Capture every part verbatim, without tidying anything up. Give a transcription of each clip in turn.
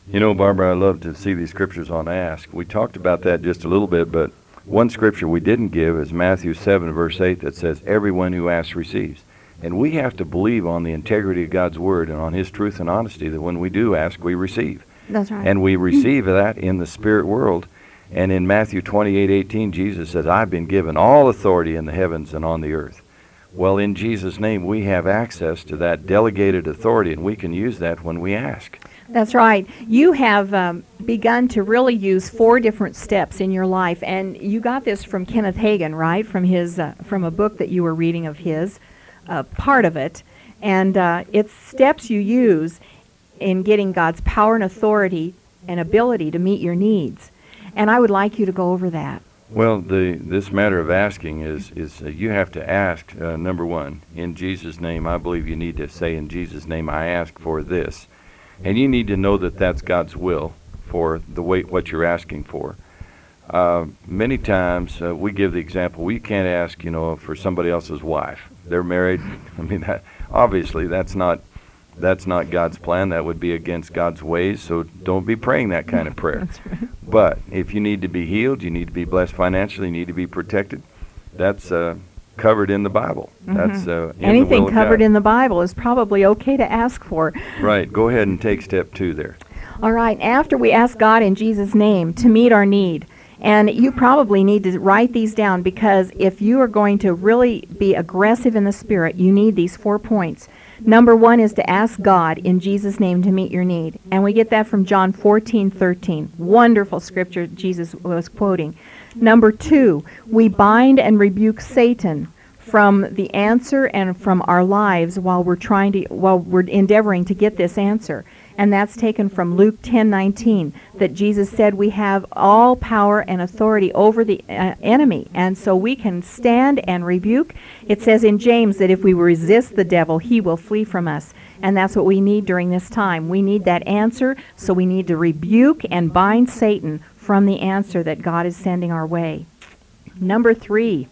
You know, Barbara, I love to see these scriptures on ask. We talked about that just a little bit, but one scripture we didn't give is Matthew seven, verse eight, that says, everyone who asks receives. And we have to believe on the integrity of God's word and on his truth and honesty that when we do ask, we receive. That's right. And we receive that in the spirit world. And in Matthew twenty-eight eighteen, Jesus says, I've been given all authority in the heavens and on the earth. Well, in Jesus' name, we have access to that delegated authority, and we can use that when we ask. That's right. You have um, begun to really use four different steps in your life, and you got this from Kenneth Hagin, right? From his, uh, from a book that you were reading of his, uh, part of it, and uh, it's steps you use in getting God's power and authority and ability to meet your needs. And I would like you to go over that. Well, the this matter of asking is is uh, you have to ask, uh, number one, in Jesus' name. I believe you need to say, in Jesus' name, I ask for this. And you need to know that that's God's will for the way what you're asking for. Uh, many times uh, we give the example, we can't ask, you know, for somebody else's wife. They're married. I mean, that, obviously that's not that's not God's plan. That would be against God's ways. So don't be praying that kind of prayer. That's right. But if you need to be healed, you need to be blessed financially, you need to be protected, that's uh, covered in the Bible. Mm-hmm. That's uh, in Anything the will of covered God. in the Bible is probably okay to ask for. Right. Go ahead and take step two there. All right. After we ask God in Jesus' name to meet our need, and you probably need to write these down, because if you are going to really be aggressive in the Spirit, you need these four points. Number one is to ask God in Jesus' name to meet your need. And we get that from John fourteen thirteen. Wonderful scripture Jesus was quoting. Number two, we bind and rebuke Satan from the answer and from our lives while we're trying to, while we're endeavoring to get this answer. And that's taken from Luke ten nineteen, that Jesus said we have all power and authority over the uh, enemy, and so we can stand and rebuke. It says in James that if we resist the devil, he will flee from us. And that's what we need during this time. We need that answer, so we need to rebuke and bind Satan from the answer that God is sending our way. Number three,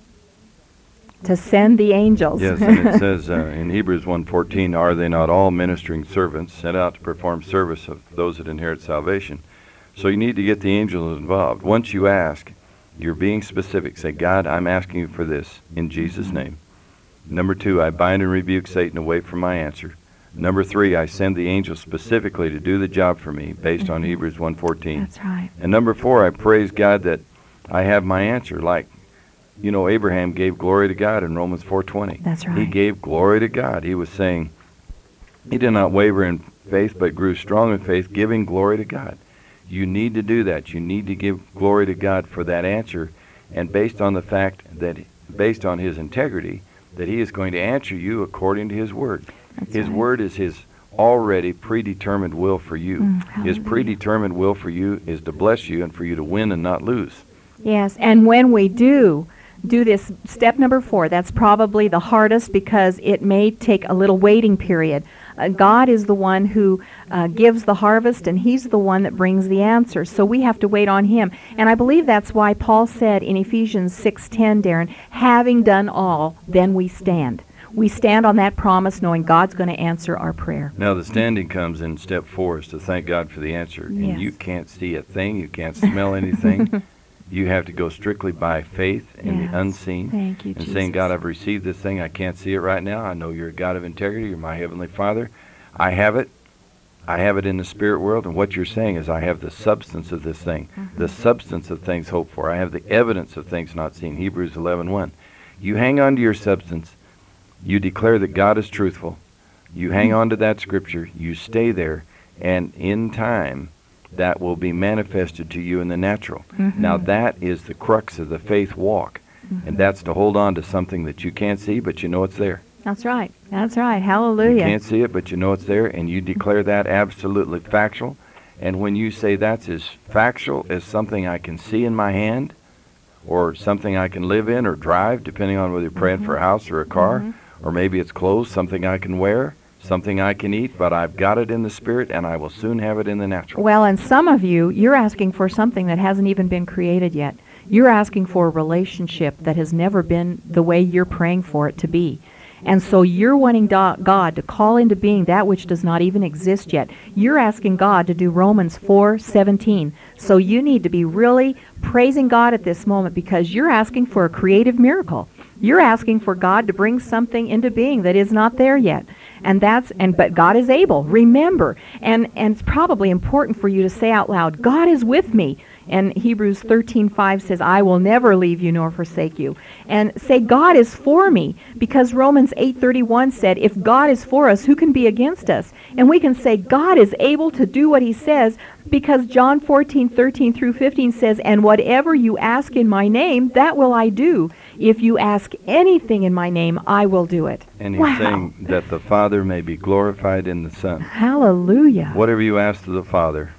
to send the angels. Yes, and it says uh, in Hebrews one fourteen, are they not all ministering servants sent out to perform service of those that inherit salvation? So you need to get the angels involved. Once you ask, you're being specific. Say, God, I'm asking you for this in Jesus' name. Number two, I bind and rebuke Satan away from my answer. Number three, I send the angels specifically to do the job for me based mm-hmm. on Hebrews one fourteen. That's right. And number four, I praise God that I have my answer. Like, you know, Abraham gave glory to God in Romans four twenty. That's right. He gave glory to God. He was saying, he did not waver in faith, but grew strong in faith, giving glory to God. You need to do that. You need to give glory to God for that answer, and based on the fact that, based on his integrity, that he is going to answer you according to his word. That's his right. word is his already predetermined will for you. Mm, his hallelujah. predetermined will for you is to bless you and for you to win and not lose. Yes, and when we do do this, step number four, that's probably the hardest because it may take a little waiting period. Uh, God is the one who uh, gives the harvest, and he's the one that brings the answer. So we have to wait on him. And I believe that's why Paul said in Ephesians six ten, Darren, having done all, then we stand. We stand on that promise knowing God's going to answer our prayer. Now the standing comes in step four, is to thank God for the answer. Yes. And you can't see a thing, you can't smell anything. You have to go strictly by faith in Yes. the unseen. Thank you, and Jesus. saying, God, I've received this thing. I can't see it right now. I know you're a God of integrity. You're my Heavenly Father. I have it. I have it in the spirit world. And what you're saying is I have the substance of this thing. Mm-hmm. The substance of things hoped for. I have the evidence of things not seen. Hebrews eleven one. You hang on to your substance. You declare that God is truthful. You hang on to that scripture. You stay there. And in time, that will be manifested to you in the natural. Mm-hmm. Now that is the crux of the faith walk. Mm-hmm. And that's to hold on to something that you can't see, but you know it's there. That's right. That's right. You Hallelujah. can't see it, but you know it's there, and you declare that absolutely factual. And when you say that's as factual as something I can see in my hand, or something I can live in or drive, depending on whether you're praying Mm-hmm. for a house or a car, Mm-hmm. or maybe it's clothes, something I can wear, something I can eat, but I've got it in the spirit, and I will soon have it in the natural. Well, and some of you, you're asking for something that hasn't even been created yet. You're asking for a relationship that has never been the way you're praying for it to be. And so you're wanting do- God to call into being that which does not even exist yet. You're asking God to do Romans four seventeen. So you need to be really praising God at this moment because you're asking for a creative miracle. You're asking for God to bring something into being that is not there yet. And that's and but God is able. Remember, and and it's probably important for you to say out loud, God is with me. And Hebrews thirteen five says, I will never leave you nor forsake you. And say, God is for me, because Romans eight thirty-one said, if God is for us, who can be against us? And we can say, God is able to do what he says, because John fourteen thirteen through fifteen says, and whatever you ask in my name, that will I do. If you ask anything in my name, I will do it. And he's Wow. saying that the Father may be glorified in the Son. Hallelujah. Whatever you ask of the Father,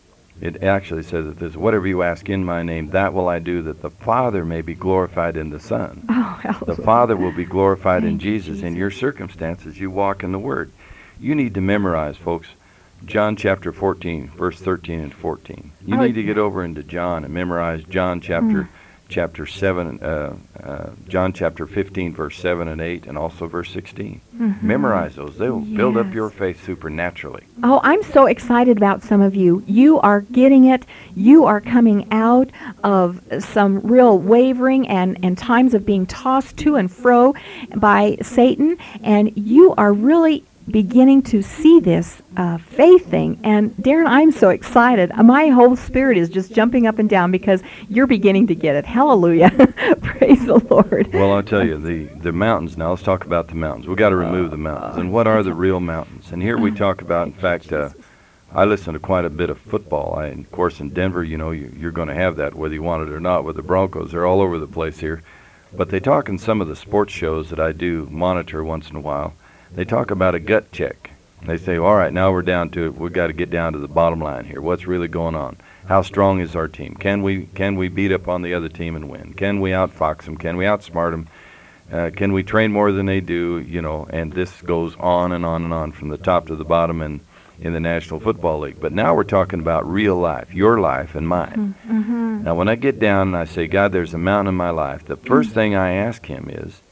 it actually says that this, whatever you ask in my name, that will I do, that the Father may be glorified in the Son. Oh, The hallelujah. Father will be glorified in Thank you, Jesus. In Jesus. your circumstances, you walk in the Word. You need to memorize, folks, John chapter fourteen, verse thirteen and fourteen. You Oh, need to get over into John and memorize John chapter chapter seven, uh, uh, John chapter fifteen, verse seven and eight, and also verse sixteen. Mhm. Memorize those. They will build up Yes. your faith supernaturally. Oh, I'm so excited about some of you. You are getting it. You are coming out of some real wavering and, and times of being tossed to and fro by Satan, and you are really beginning to see this uh, faith thing. And Darren, I'm so excited. My whole spirit is just jumping up and down because you're beginning to get it. Hallelujah. Praise the Lord. Well, I'll tell you, the, the mountains, now let's talk about the mountains. We've got to remove the mountains. And what are the real mountains? And here we talk about, in fact, uh, I listen to quite a bit of football. I, of course, in Denver, you know, you, you're going to have that whether you want it or not with the Broncos. They're all over the place here. But they talk in some of the sports shows that I do monitor once in a while. They talk about a gut check. They say, all right, now we're down to it. We've got to get down to the bottom line here. What's really going on? How strong is our team? Can we can we beat up on the other team and win? Can we outfox them? Can we outsmart them? Uh, can we train more than they do? You know, and this goes on and on and on from the top to the bottom in, in the National Football League. But now we're talking about real life, your life and mine. Mm-hmm. Now, when I get down and I say, God, there's a mountain in my life, the first thing I ask him is,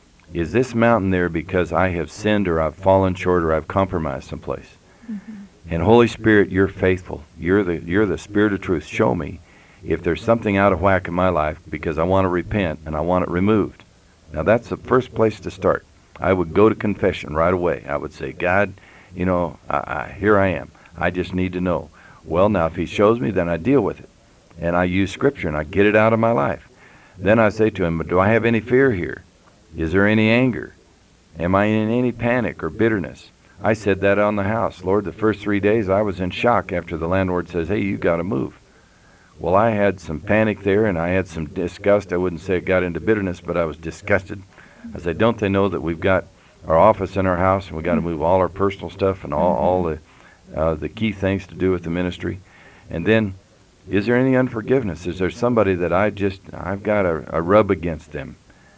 is this mountain there because I have sinned or I've fallen short or I've compromised someplace? Mm-hmm. And Holy Spirit, you're faithful. You're the you're the Spirit of truth. Show me if there's something out of whack in my life because I want to repent and I want it removed. Now, that's the first place to start. I would go to confession right away. I would say, God, you know, I, I, here I am. I just need to know. Well, now, if he shows me, then I deal with it. And I use Scripture and I get it out of my life. Then I say to him, do I have any fear here? Is there any anger? Am I in any panic or bitterness? I said that on the house. Lord, the first three days I was in shock after the landlord says, hey, you got to move. Well, I had some panic there and I had some disgust. I wouldn't say it got into bitterness, but I was disgusted. I said, don't they know that we've got our office in our house and we got to move all our personal stuff and all, all the, uh, the key things to do with the ministry? And then, is there any unforgiveness? Is there somebody that I just, I've got a, a rub against them?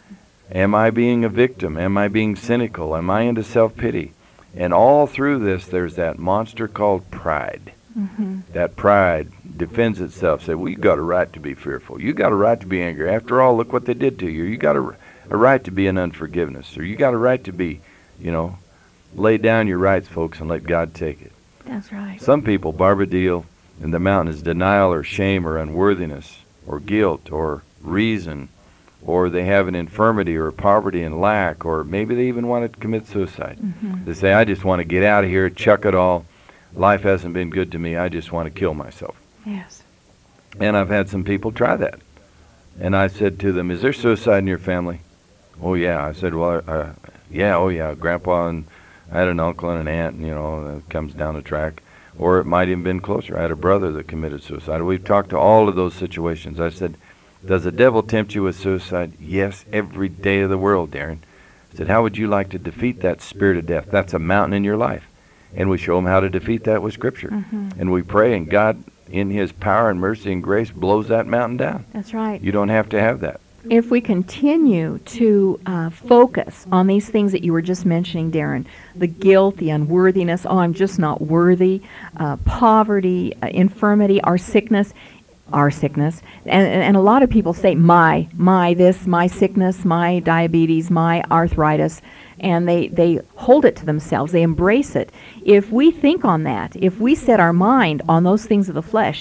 Am I being a victim? Am I being cynical? Am I into self-pity? And all through this, there's that monster called pride. Mm-hmm. That pride defends itself. Say, well, you got a right to be fearful. You got a right to be angry. After all, look what they did to you. You got a, a right to be in unforgiveness. Or you got a right to be, you know, lay down your rights, folks, and let God take it. That's right. Some people, Barbara Deal, in the mountain is denial or shame or unworthiness or guilt or reason, or they have an infirmity or poverty and lack, or maybe they even want to commit suicide. Mm-hmm. They say, I just want to get out of here, chuck it all. Life hasn't been good to me. I just want to kill myself. Yes. And I've had some people try that. And I said to them, is there suicide in your family? Oh, yeah. I said, well, uh, yeah, oh, yeah. Grandpa and I had an uncle and an aunt, you know, that comes down the track. Or it might even been closer. I had a brother that committed suicide. We've talked to all of those situations. I said, does the devil tempt you with suicide? Yes, every day of the world, Darren. I said, how would you like to defeat that spirit of death? That's a mountain in your life. And we show them how to defeat that with Scripture. Mm-hmm. And we pray, and God, in His power and mercy and grace, blows that mountain down. That's right. You don't have to have that. If we continue to uh, focus on these things that you were just mentioning, Darren, the guilt, the unworthiness, oh, I'm just not worthy, uh, poverty, uh, infirmity, our sickness, our sickness. And, and, and a lot of people say, my, my this, my sickness, my diabetes, my arthritis. And they, they hold it to themselves. They embrace it. If we think on that, if we set our mind on those things of the flesh,